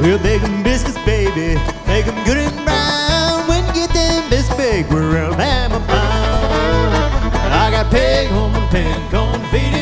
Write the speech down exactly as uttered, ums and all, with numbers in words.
We'll bake 'em biscuits, baby, make 'em good and brown. When you get them biscuits baked, we're Alabama bound. I got pig home and pen, corn feed